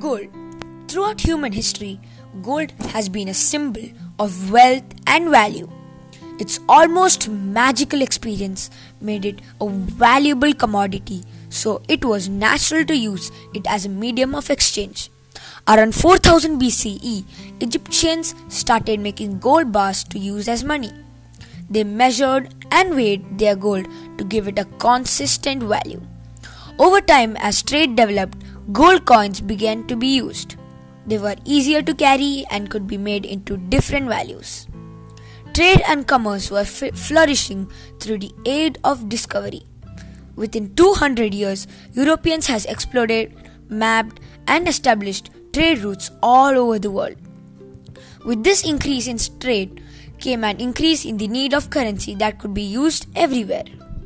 Gold. Throughout human history, gold has been a symbol of wealth and value. Its almost magical experience made it a valuable commodity, so it was natural to use it as a medium of exchange. Around 4000 BCE, Egyptians started making gold bars to use as money. They measured and weighed their gold to give it a consistent value. Over time, as trade developed, gold coins began to be used. They were easier to carry and could be made into different values. Trade and commerce were flourishing through the aid of discovery. Within 200 years, Europeans has explored, mapped, and established trade routes all over the world. With this increase in trade came an increase in the need of currency that could be used everywhere.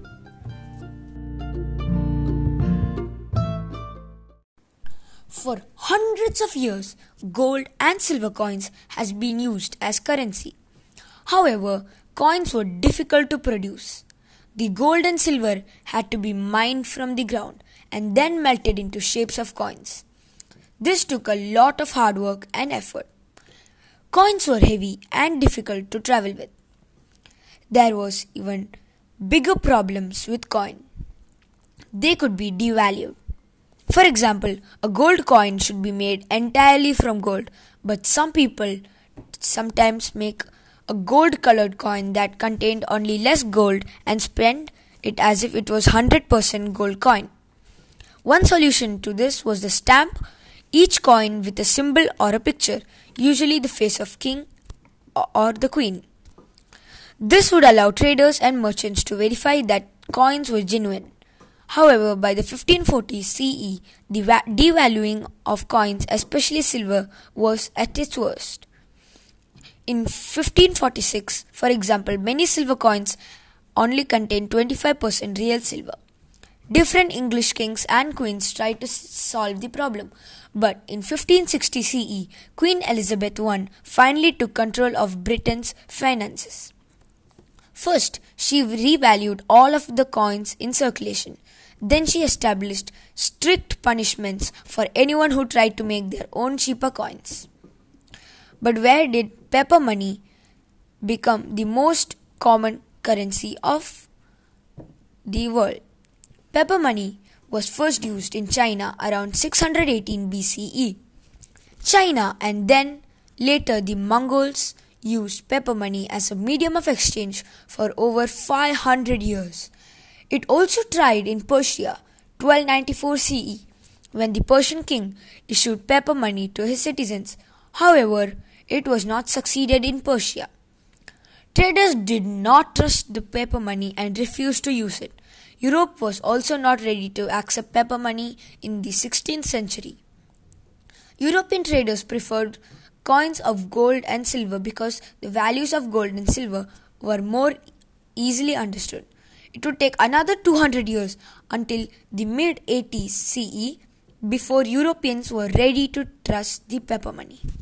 For hundreds of years, gold and silver coins has been used as currency. However, coins were difficult to produce. The gold and silver had to be mined from the ground and then melted into shapes of coins. This took a lot of hard work and effort. Coins were heavy and difficult to travel with. There was even bigger problems with coin. They could be devalued. For example, a gold coin should be made entirely from gold, but some people sometimes make a gold-colored coin that contained only less gold and spend it as if it was 100% gold coin. One solution to this was the stamp each coin with a symbol or a picture, usually the face of king or the queen. This would allow traders and merchants to verify that coins were genuine. However, by the 1540s CE, the devaluing of coins, especially silver, was at its worst. In 1546, for example, many silver coins only contained 25% real silver. Different English kings and queens tried to solve the problem, but in 1560 CE, Queen Elizabeth I finally took control of Britain's finances. First, she revalued all of the coins in circulation. Then she established strict punishments for anyone who tried to make their own cheaper coins. But where did paper money become the most common currency of the world? Paper money was first used in China around 618 BCE. China and then later the Mongols used paper money as a medium of exchange for over 500 years. It also tried in Persia 1294 CE when the Persian king issued paper money to his citizens. However, it was not succeeded in Persia. Traders did not trust the paper money and refused to use it. Europe was also not ready to accept paper money in the 16th century. European traders preferred coins of gold and silver because the values of gold and silver were more easily understood. It would take another 200 years until the mid-80s CE before Europeans were ready to trust the paper money.